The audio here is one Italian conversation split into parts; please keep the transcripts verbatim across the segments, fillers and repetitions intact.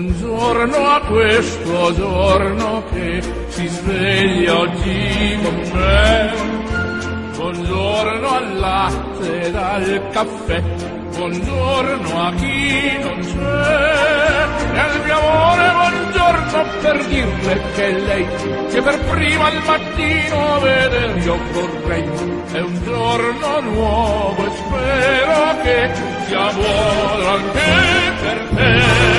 Buongiorno a questo giorno che si sveglia oggi con me. Buongiorno al latte ed al caffè. Buongiorno a chi non c'è. E al mio amore buongiorno per dirle che lei, che per prima al mattino vedere io vorrei. È un giorno nuovo e spero che sia buono anche per te.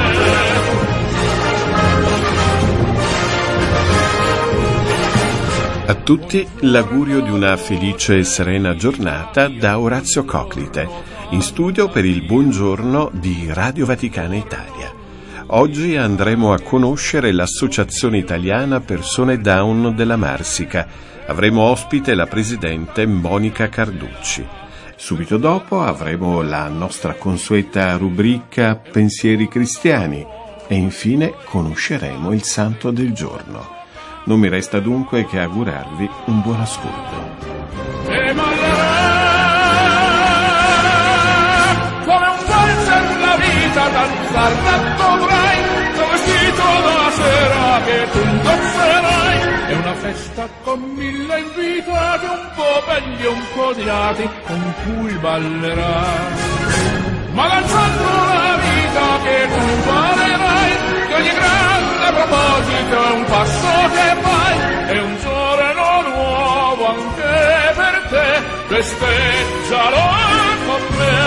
A tutti l'augurio di una felice e serena giornata da Orazio Coclite, in studio per il buongiorno di Radio Vaticana Italia. Oggi andremo a conoscere l'Associazione Italiana Persone Down della Marsica. Avremo ospite la presidente Monica Carducci. Subito dopo avremo la nostra consueta rubrica Pensieri Cristiani e infine conosceremo il Santo del giorno. Non mi resta dunque che augurarvi un buon ascolto. E come un valzer la vita danzar dovrai, tuo vestito da sera che tu indosserai. È una festa con mille invitati, un po' belli e un po' odiati, con cui ballerai. Ma danzando la vita che tu imparerai, che ogni grande proposito è un passo che fai, è un giorno nuovo anche per te, festeggialo con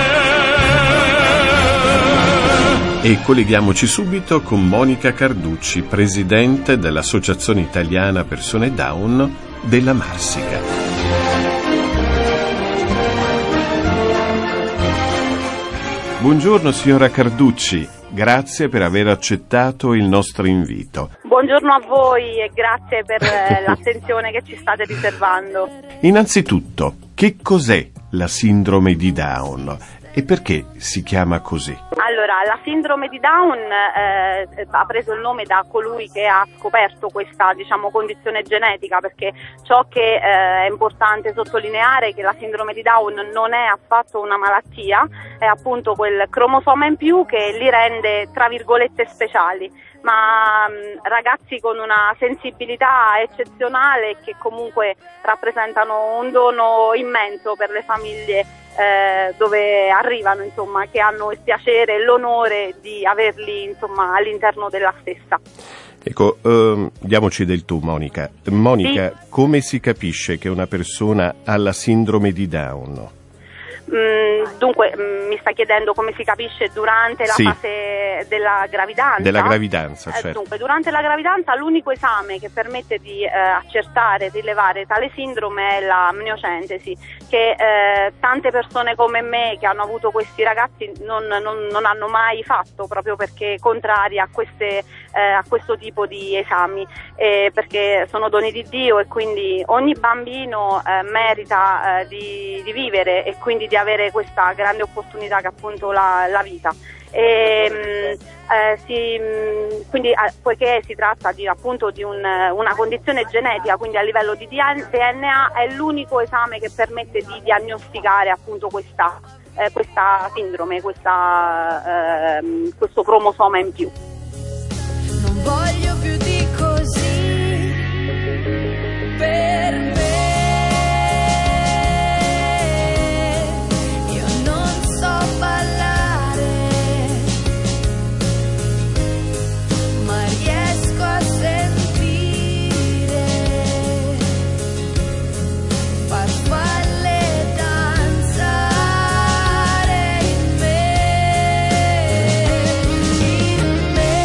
me. E colleghiamoci subito con Monica Carducci, presidente dell'Associazione Italiana Persone Down della Marsica. Buongiorno signora Carducci, grazie per aver accettato il nostro invito. Buongiorno a voi e grazie per l'attenzione che ci state riservando. Innanzitutto, che cos'è la sindrome di Down e perché si chiama così? Allora, la sindrome di Down eh, ha preso il nome da colui che ha scoperto questa, diciamo, condizione genetica, perché ciò che eh, è importante sottolineare è che la sindrome di Down non è affatto una malattia, è appunto quel cromosoma in più che li rende, tra virgolette, speciali, ma mh, ragazzi con una sensibilità eccezionale che comunque rappresentano un dono immenso per le famiglie Eh, dove arrivano, insomma, che hanno il piacere e l'onore di averli, insomma, all'interno della stessa. Ecco, ehm, diamoci del tu, Monica. Monica, sì. Come si capisce che una persona ha la sindrome di Down? Mm, dunque, mm, mi sta chiedendo come si capisce durante la sì. fase della gravidanza? Della gravidanza, certo. Eh, dunque, durante la gravidanza l'unico esame che permette di eh, accertare e rilevare tale sindrome è la amniocentesi, che eh, tante persone come me che hanno avuto questi ragazzi non, non, non hanno mai fatto, proprio perché contrari a, queste, eh, a questo tipo di esami, eh, perché sono doni di Dio e quindi ogni bambino eh, merita eh, di, di vivere e quindi di avere questa grande opportunità che è appunto la, la vita. E, eh, si, quindi eh, poiché si tratta di, appunto di un, una condizione genetica, quindi a livello di D N A è l'unico esame che permette di diagnosticare appunto questa, eh, questa sindrome, questa, eh, questo cromosoma in più. Non voglio più di così per me. Me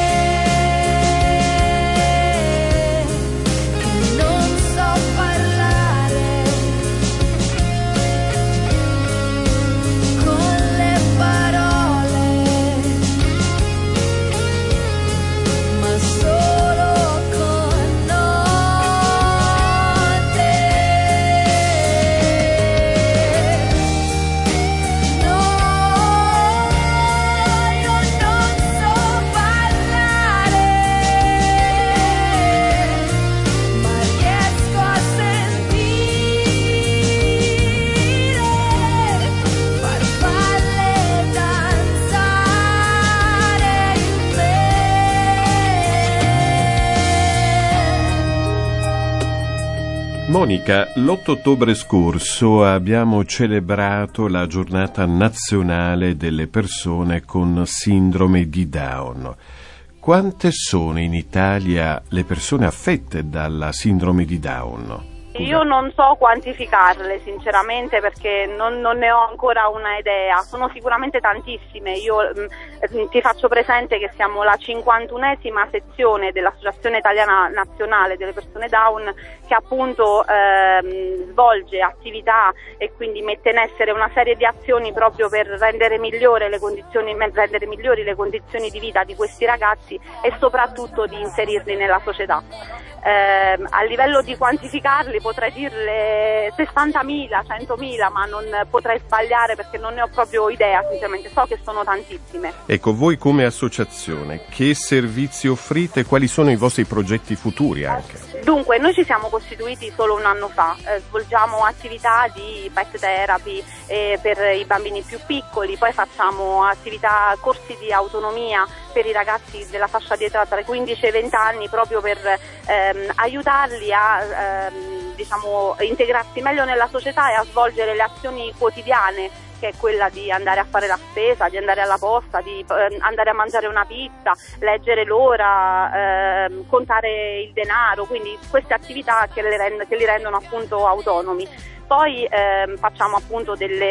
Monica, l'otto ottobre scorso abbiamo celebrato la giornata nazionale delle persone con sindrome di Down. Quante sono in Italia le persone affette dalla sindrome di Down? Io non so quantificarle sinceramente perché non, non ne ho ancora una idea, sono sicuramente tantissime. Io mh, ti faccio presente che siamo la cinquantunesima sezione dell'Associazione Italiana Nazionale delle Persone Down, che appunto ehm, svolge attività e quindi mette in essere una serie di azioni proprio per rendere, migliore le condizioni, rendere migliori le condizioni di vita di questi ragazzi e soprattutto di inserirli nella società. Eh, a livello di quantificarli potrei dirle sessantamila, centomila, ma non potrei sbagliare perché non ne ho proprio idea, sinceramente so che sono tantissime. Ecco, voi come associazione che servizi offrite e quali sono i vostri progetti futuri anche? Dunque, noi ci siamo costituiti solo un anno fa, eh, svolgiamo attività di pet therapy eh, per i bambini più piccoli, poi facciamo attività, corsi di autonomia per i ragazzi della fascia di età tra i quindici e i venti anni proprio per ehm, aiutarli a ehm, diciamo, integrarsi meglio nella società e a svolgere le azioni quotidiane, che è quella di andare a fare la spesa, di andare alla posta, di eh, andare a mangiare una pizza, leggere l'ora, eh, contare il denaro, quindi queste attività che, le rend- che li rendono appunto autonomi. Poi eh, facciamo appunto delle,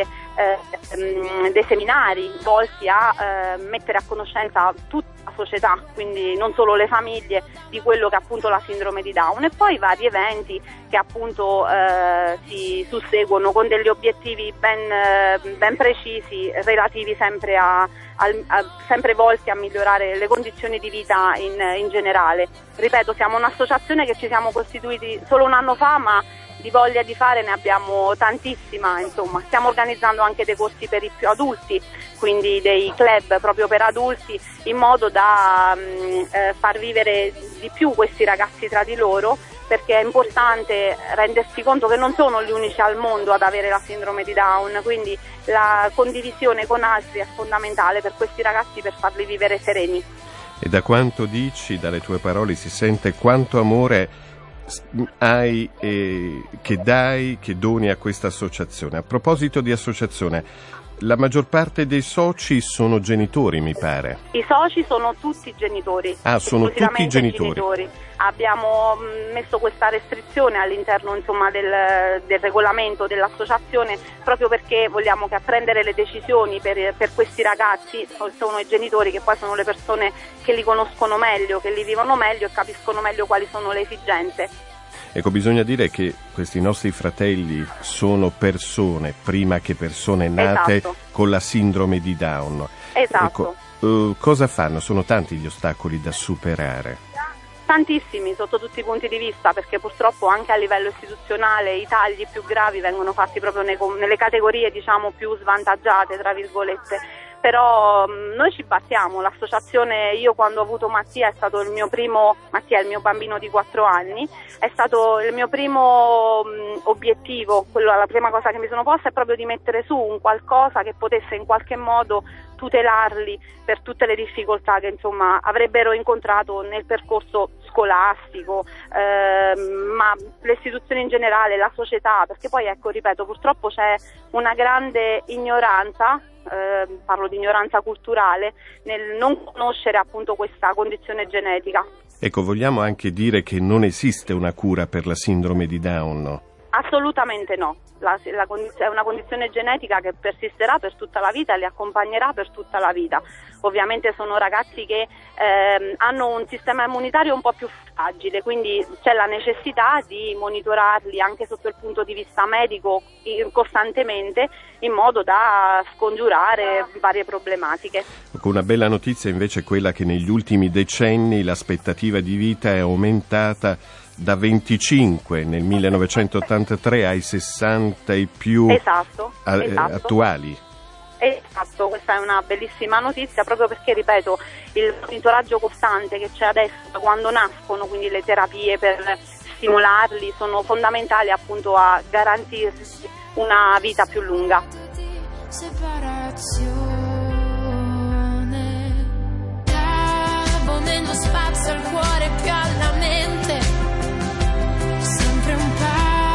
eh, dei seminari volti a eh, mettere a conoscenza tutta la società, quindi non solo le famiglie, di quello che è appunto la sindrome di Down, e poi vari eventi che appunto eh, si susseguono con degli obiettivi ben, eh, ben precisi, relativi sempre a, a, a sempre volti a migliorare le condizioni di vita in, in generale. Ripeto, siamo un'associazione che ci siamo costituiti solo un anno fa, ma di voglia di fare ne abbiamo tantissima, insomma. Stiamo organizzando anche dei corsi per i più adulti, quindi dei club proprio per adulti, in modo da mh, eh, far vivere di più questi ragazzi tra di loro, perché è importante rendersi conto che non sono gli unici al mondo ad avere la sindrome di Down, quindi la condivisione con altri è fondamentale per questi ragazzi, per farli vivere sereni. E da quanto dici, dalle tue parole, si sente quanto amore hai eh, che dai, che doni a questa associazione. A proposito di associazione, la maggior parte dei soci sono genitori, mi pare. I soci sono tutti genitori. Ah, sono tutti genitori. genitori. Abbiamo messo questa restrizione all'interno, insomma, del, del regolamento dell'associazione, proprio perché vogliamo che a prendere le decisioni per, per questi ragazzi sono i genitori, che poi sono le persone che li conoscono meglio, che li vivono meglio e capiscono meglio quali sono le esigenze. Ecco, bisogna dire che questi nostri fratelli sono persone, prima che persone nate, esatto, con la sindrome di Down. Esatto. Ecco, uh, cosa fanno? Sono tanti gli ostacoli da superare. Tantissimi sotto tutti i punti di vista, perché purtroppo anche a livello istituzionale i tagli più gravi vengono fatti proprio nei, nelle categorie, diciamo, più svantaggiate, tra virgolette. Però mh, noi ci battiamo, l'associazione, io quando ho avuto Mattia, è stato il mio primo, Mattia è il mio bambino di quattro anni, è stato il mio primo mh, obiettivo, quello, la prima cosa che mi sono posta è proprio di mettere su un qualcosa che potesse in qualche modo tutelarli per tutte le difficoltà che, insomma, avrebbero incontrato nel percorso scolastico, ehm, ma le istituzioni in generale, la società, perché poi, ecco, ripeto, purtroppo c'è una grande ignoranza, eh, parlo di ignoranza culturale, nel non conoscere appunto questa condizione genetica. Ecco, vogliamo anche dire che non esiste una cura per la sindrome di Down, no? Assolutamente no, la, la condiz- è una condizione genetica che persisterà per tutta la vita e li accompagnerà per tutta la vita. Ovviamente sono ragazzi che ehm, hanno un sistema immunitario un po' più fragile, quindi c'è la necessità di monitorarli anche sotto il punto di vista medico costantemente, in modo da scongiurare varie problematiche. Una bella notizia invece è quella che negli ultimi decenni l'aspettativa di vita è aumentata da venticinque nel millenovecentottantatré ai sessanta e più, esatto, a, esatto. attuali. Esatto, questa è una bellissima notizia, proprio perché, ripeto, il monitoraggio costante che c'è adesso da quando nascono, quindi le terapie per stimolarli, sono fondamentali appunto a garantirsi una vita più lunga. Separazione, spazio al cuore più alla mente, sempre un passo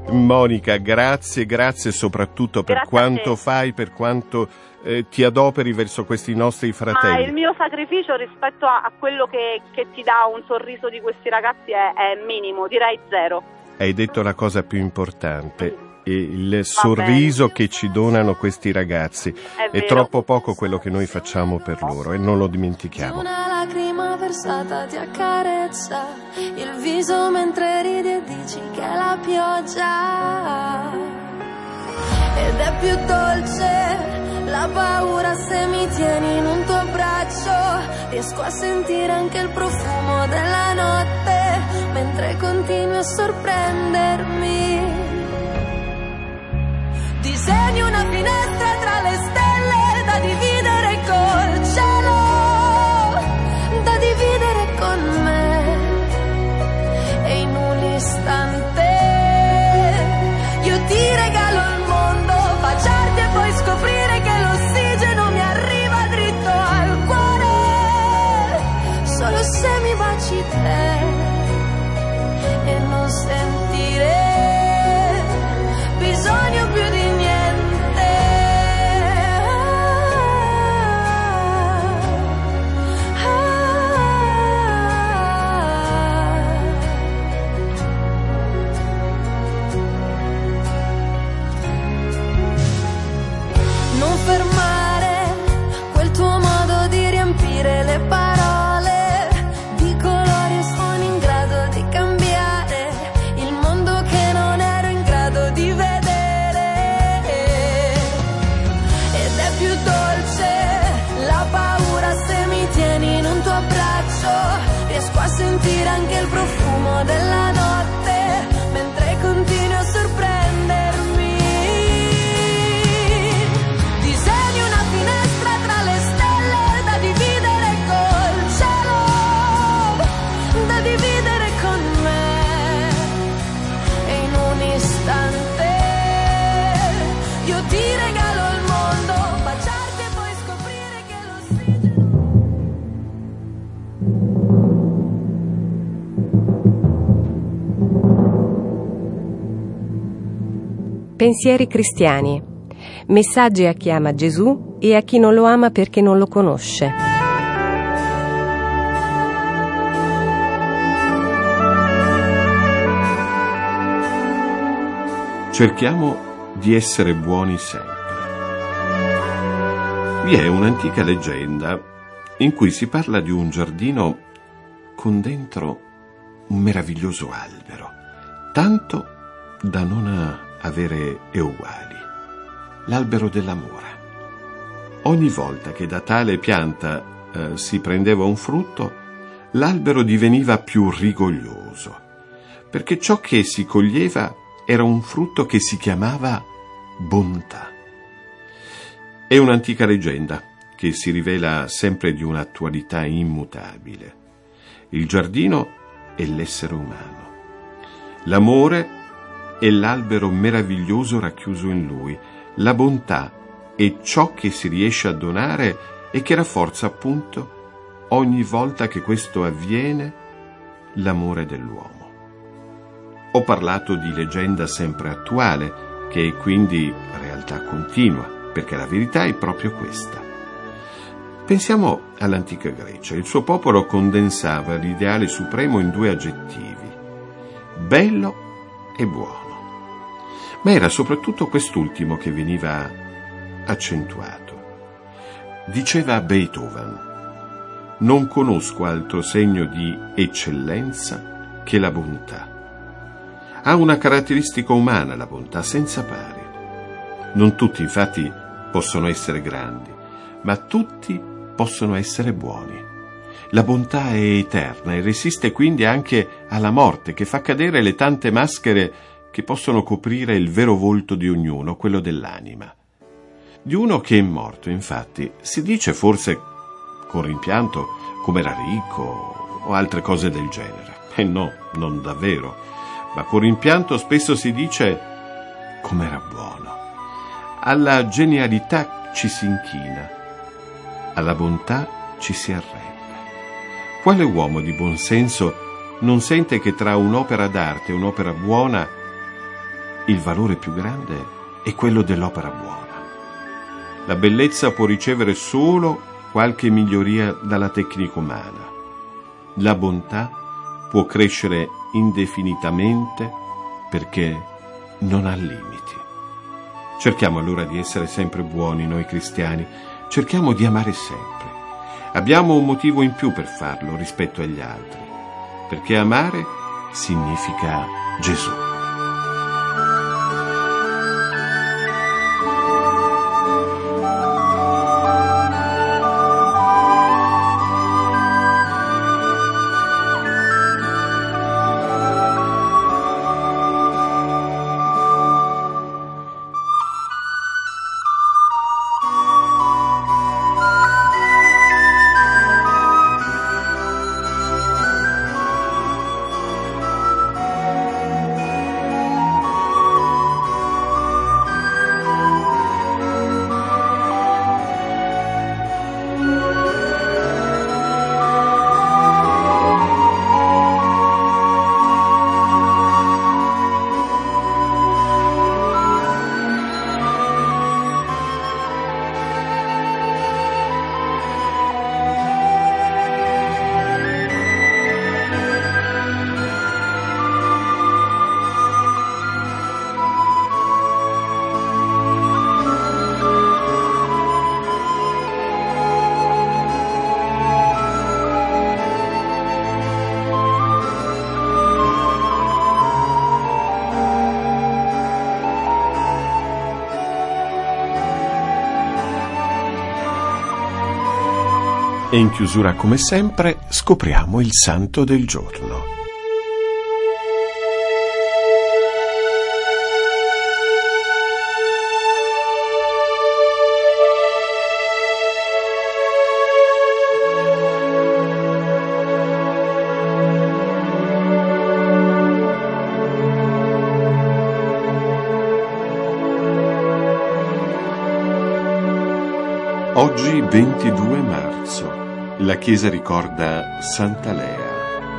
Monica, grazie, grazie soprattutto per Grazie quanto fai, per quanto eh, ti adoperi verso questi nostri fratelli. Ma il mio sacrificio rispetto a, a quello che, che ti dà un sorriso di questi ragazzi è, è minimo, direi zero. Hai detto la cosa più importante, e il sorriso che ci donano questi ragazzi è, è troppo poco quello che noi facciamo per loro, e non lo dimentichiamo. Una lacrima versata ti accarezza il viso mentre ridi e dici che è la pioggia, ed è più dolce la paura se mi tieni in un tuo braccio. Riesco a sentire anche il profumo della notte mentre continui a sorprendermi. Disegni una finestra tra le stelle da dividere col cielo, da dividere con me, e in un istante io ti regalo il mondo, baciarti e poi scoprire che l'ossigeno mi arriva dritto al cuore, solo se mi baci te e non sentire bisogno più di fermare quel tuo modo di riempire le parole di colori e suoni in grado di cambiare il mondo che non ero in grado di vedere. Ed è più dolce la paura se mi tieni in un tuo abbraccio. Riesco a sentire anche il profumo della notte mentre continui a sorprendermi. Pensieri cristiani. Messaggi a chi ama Gesù e a chi non lo ama perché non lo conosce. Cerchiamo di essere buoni sempre. Vi è un'antica leggenda in cui si parla di un giardino con dentro un meraviglioso albero, tanto da non avere eguali, l'albero dell'amore. Ogni volta che da tale pianta eh, si prendeva un frutto, l'albero diveniva più rigoglioso, perché ciò che si coglieva era un frutto che si chiamava bontà. È un'antica leggenda che si rivela sempre di un'attualità immutabile. Il giardino è l'essere umano. L'amore è l'albero meraviglioso racchiuso in lui. La bontà è ciò che si riesce a donare e che rafforza appunto ogni volta che questo avviene l'amore dell'uomo. Ho parlato di leggenda sempre attuale, che è quindi realtà continua, perché la verità è proprio questa. Pensiamo all'antica Grecia. Il suo popolo condensava l'ideale supremo in due aggettivi: bello e buono. Ma era soprattutto quest'ultimo che veniva accentuato. Diceva Beethoven: non conosco altro segno di eccellenza che la bontà. Ha una caratteristica umana la bontà senza pari. Non tutti infatti possono essere grandi, ma tutti possono essere buoni. La bontà è eterna e resiste quindi anche alla morte, che fa cadere le tante maschere che possono coprire il vero volto di ognuno, quello dell'anima. Di uno che è morto, infatti, si dice forse con rimpianto come era ricco o altre cose del genere. E no, non davvero, ma con rimpianto spesso si dice come era buono. Alla genialità ci si inchina, alla bontà ci si arrende. Quale uomo di buon senso non sente che tra un'opera d'arte e un'opera buona il valore più grande è quello dell'opera buona. La bellezza può ricevere solo qualche miglioria dalla tecnica umana. La bontà può crescere indefinitamente perché non ha limiti. Cerchiamo allora di essere sempre buoni noi cristiani, cerchiamo di amare sempre. Abbiamo un motivo in più per farlo rispetto agli altri, perché amare significa Gesù. E in chiusura, come sempre, scopriamo il santo del giorno. Oggi ventidue marzo, la Chiesa ricorda Santa Lea.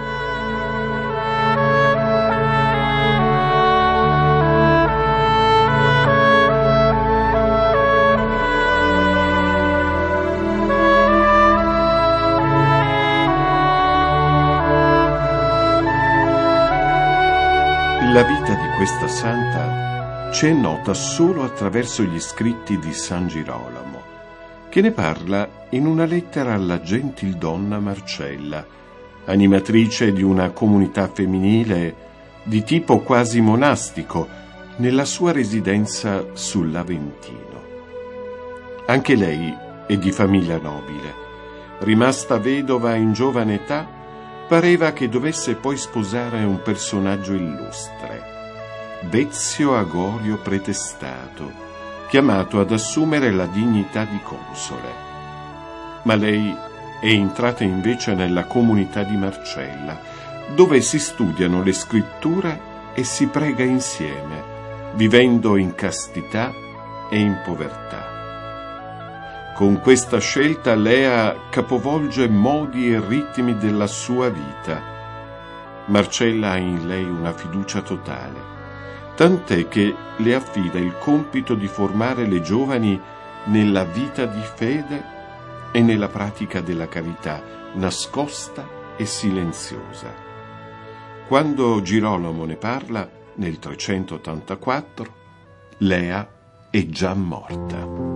La vita di questa santa ci è nota solo attraverso gli scritti di San Girolamo, che ne parla in una lettera alla gentildonna Marcella, animatrice di una comunità femminile di tipo quasi monastico nella sua residenza sull'Aventino. Anche lei è di famiglia nobile. Rimasta vedova in giovane età, pareva che dovesse poi sposare un personaggio illustre, Dezio Agorio Pretestato, chiamato ad assumere la dignità di console. Ma lei è entrata invece nella comunità di Marcella, dove si studiano le scritture e si prega insieme, vivendo in castità e in povertà. Con questa scelta Lea capovolge modi e ritmi della sua vita. Marcella ha in lei una fiducia totale, tant'è che le affida il compito di formare le giovani nella vita di fede e nella pratica della carità, nascosta e silenziosa. Quando Girolamo ne parla, nel trecentottantaquattro, Lea è già morta.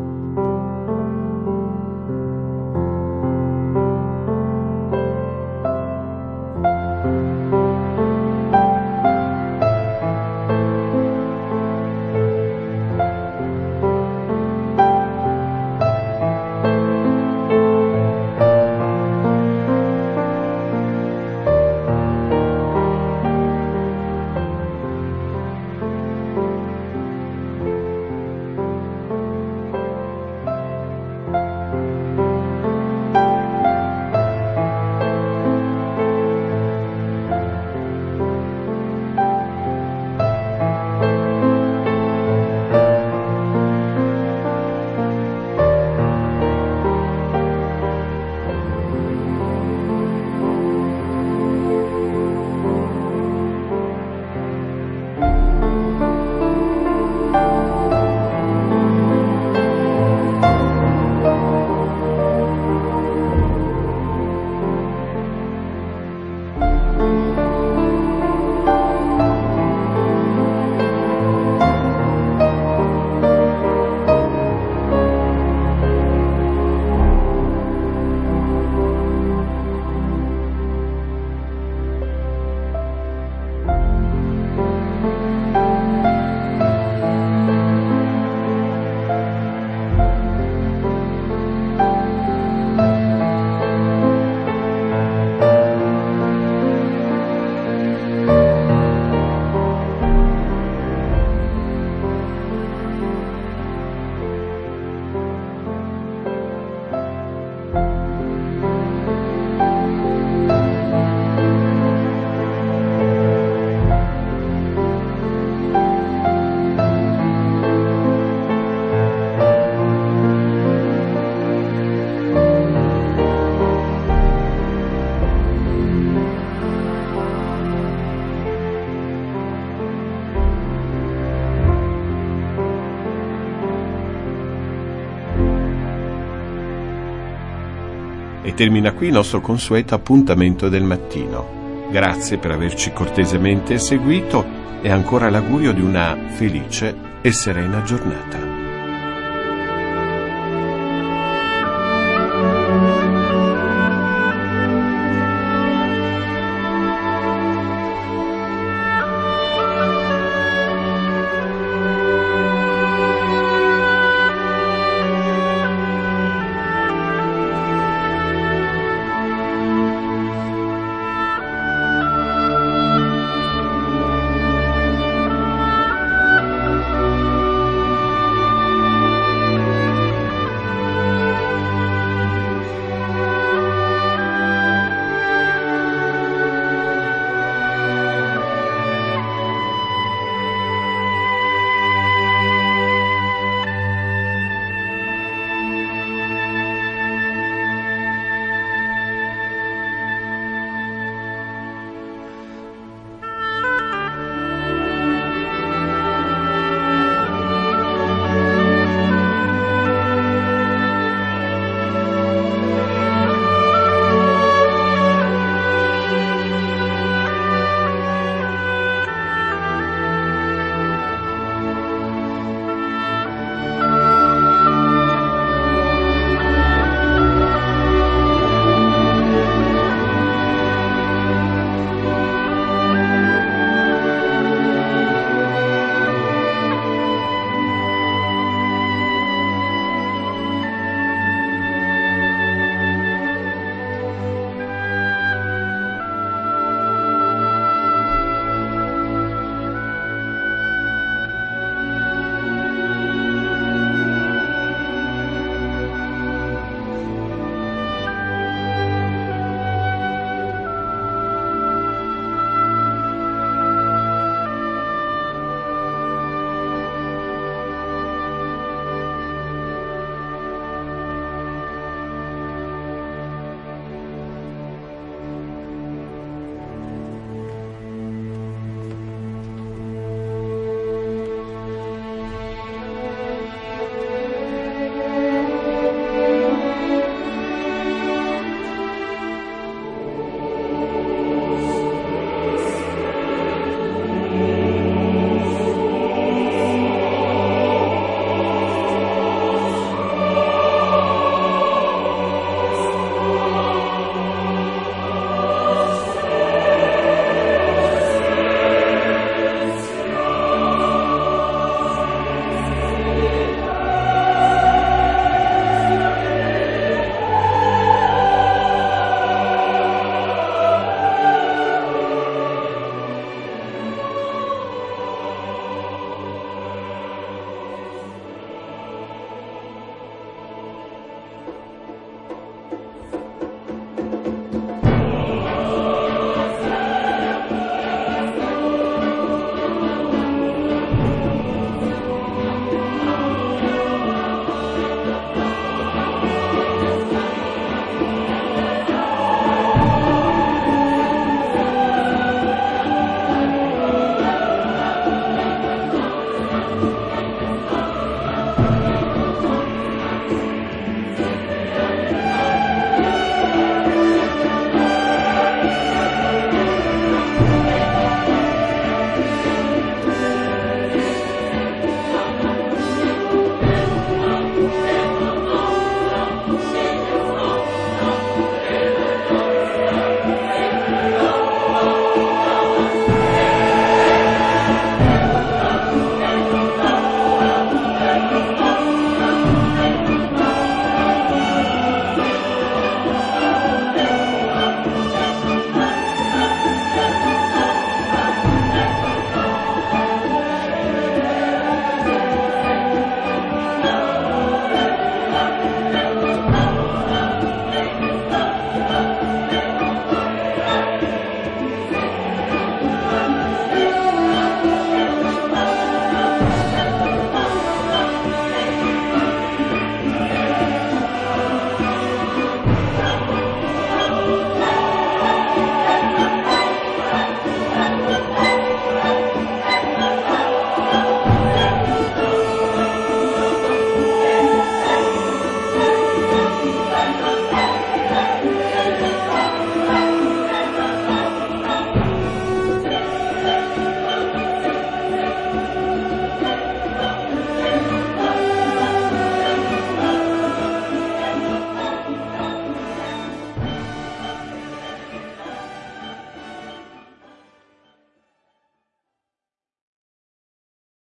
E termina qui il nostro consueto appuntamento del mattino. Grazie per averci cortesemente seguito e ancora l'augurio di una felice e serena giornata.